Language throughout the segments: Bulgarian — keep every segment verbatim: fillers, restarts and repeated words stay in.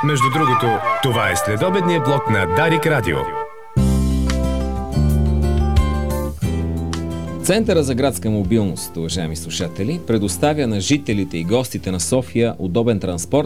Между другото, това е следобедния блок на Дарик Радио. Центъра за градска мобилност, уважаеми слушатели, предоставя на жителите и гостите на София удобен транспорт,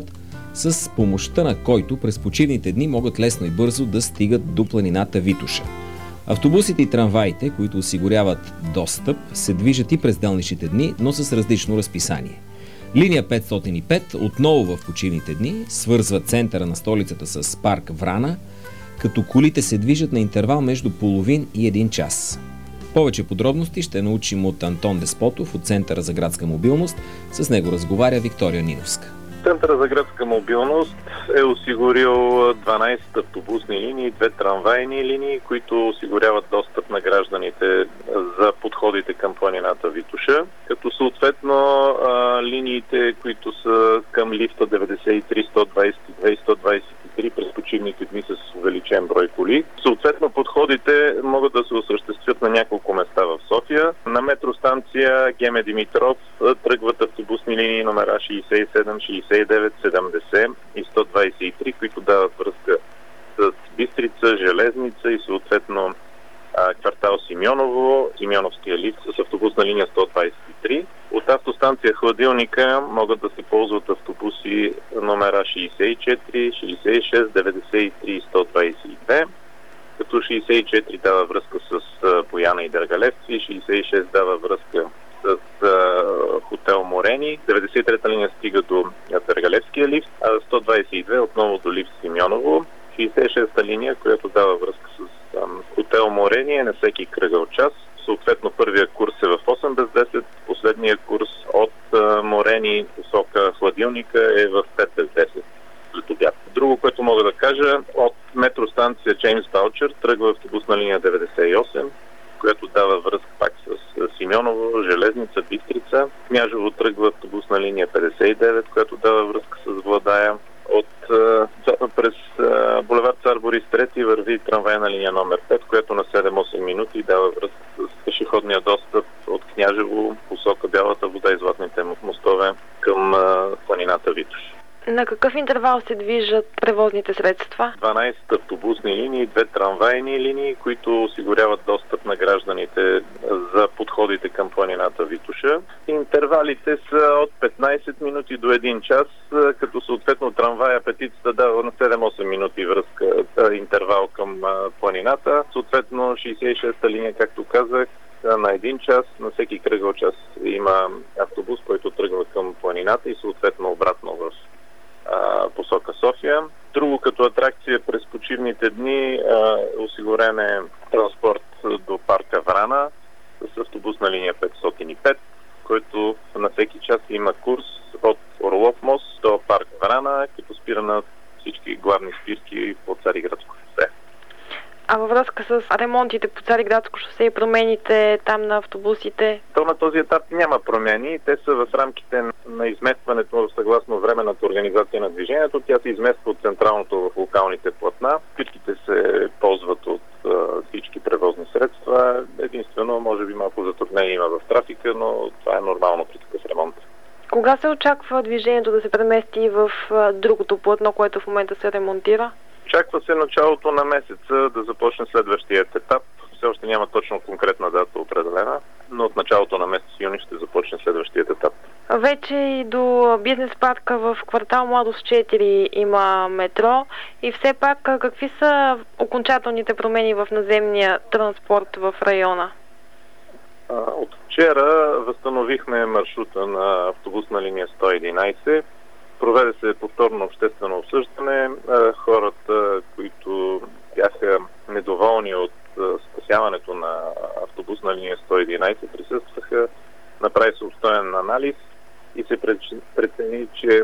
с помощта на който през почивните дни могат лесно и бързо да стигат до планината Витоша. Автобусите и трамваите, които осигуряват достъп, се движат и през делничните дни, но с различно разписание. Линия петстотин и пет, отново в почивните дни, свързва центъра на столицата с парк Врана, като колите се движат на интервал между половин и един час. Повече подробности ще научим от Антон Деспотов от Центъра за градска мобилност. С него разговаря Виктория Ниновска. Центъра за градска мобилност е осигурил дванайсет автобусни линии, две трамвайни линии, които осигуряват достъп на гражданите за подходите към планината Витоша, като съответно линиите, които са към лифта деветдесет и три, сто двайсет и две и сто двайсет и три през почивните дни с увеличен брой коли. Съответно подходите могат да се осъществят на няколко места в София. На метростанция Геме Димитров тръгват автобусни линии номера шейсет и седем, шейсет и девет, седемдесет и сто двайсет и три, които дават връзка с Бистрица, Железница и съответно квартал Симеоново, Симеоновския лифт с автобусна линия сто двайсет и три. От автостанция Хладилника могат да се ползват автобуси номера шейсет и четири, шейсет и шест, деветдесет и три и сто двайсет и две, като шейсет и четири дава връзка с Бояна и Дъргалевци, шейсет и шест дава връзка с uh, хотел Морени, деветдесет и трета линия стига до Дъргалевския лифт, а сто двайсет и две отново до лифт Симеоново, шейсет и шеста линия, която дава връзка с um, хотел Морени е на всеки кръгъл час. Съответно първия курс е в осем без десет, последния курс от uh, Морени посока Хладилника е в пет без десет след обяд. Друго, което мога да кажа, от метростанция Джеймс Баучер тръгва автобусна линия деветдесет и осем, която дава връзка пак с Симеоново, Железница, Бистрица. Княжево тръгва автобусна линия петдесет и девет, която дава връзка с Владая. От през булевард Цар Борис трети върви трамвайна линия номер пет, която на седем-осем минути дава връзка с пешеходния достъп от Княжево, посока Бялата вода и Златните мостове към планината Витош. На какъв интервал се движат превозните средства? дванайсет автобусни линии, две трамвайни линии, които осигуряват достъп на гражданите за подходите към планината Витоша. Интервалите са от петнайсет минути до един час, като съответно трамвая петицата дава на седем-осем минути връзка, интервал към планината. Съответно шейсет и шеста линия, както казах, на един час, на всеки кръгъл час има автобус, който тръгва към планината и съответно обратно в посока София. Друго като атракция през почивните дни осигурен е транспорт до парка Врана с автобусна линия петстотин и пет, който на всеки час има курс от Орлов мост до парк Врана, като спира на всички главни спирки по Цариградско шосе. А във връзка с ремонтите по Цариградско шосе и промените там на автобусите? То на този етап няма промени. Те са в рамките на изместването съгласно временната организация на движението. Тя се измества от централното в локалните платна. Спирките се ползват от а, всички превозни средства. Единствено, може би малко затруднение има в трафика, но това е нормално при такъв ремонт. Кога се очаква движението да се премести в а, другото платно, което в момента се ремонтира? Очаква се началото на месеца да започне следващият етап. Все още няма точно конкретна дата определена, но от началото на месец юни ще започне следващият етап. Вече и до бизнес парка в квартал Младост четири има метро и все пак какви са окончателните промени в наземния транспорт в района? От вчера възстановихме маршрута на автобусна линия сто единайсет. Проведе се повторно обществено обсъждане. Хората, които бяха недоволни от спасяването на автобусна линия сто единайсет, присъстваха, направи се обстоен анализ и се прецени, че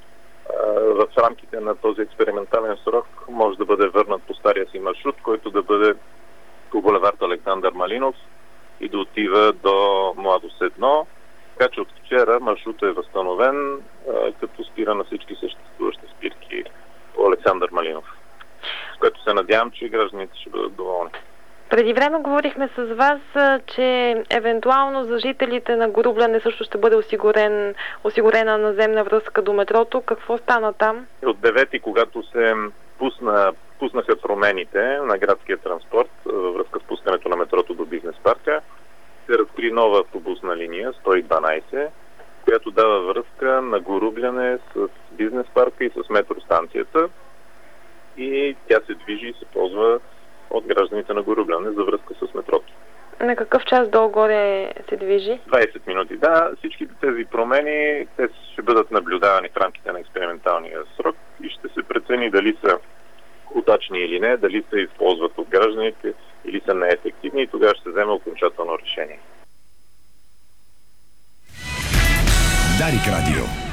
в рамките на този експериментален срок може да бъде върнат по стария си маршрут, който да бъде по булевард Александър Малинов и да отива до Младост едно. Така че от вчера маршрутът е възстановен, като спира на всички съществуващи спирки по Александър Малинов, с което се надявам, че гражданите ще бъдат доволни. Преди време говорихме с вас, че евентуално за жителите на Горубляне също ще бъде осигурен, осигурена наземна връзка до метрото. Какво стана там? От девети, когато се пусна, пуснаха промените на градския транспорт във връзка с пускането на метрото до бизнес парка, се разкри нова автобусна линия сто и дванайсет, която дава връзка на Горубляне с бизнес парка и с метростанцията. И тя се движи и се ползва от гражданите на Горубляне за връзка с метрото. На какъв час долу-горе се движи? двайсет минути. Да, всички тези промени те ще бъдат наблюдавани в рамките на експерименталния срок и ще се прецени дали са удачни или не, дали се използват от гражданите или са неефективни и тогава ще се вземе окончателно решение. Дарик Радио.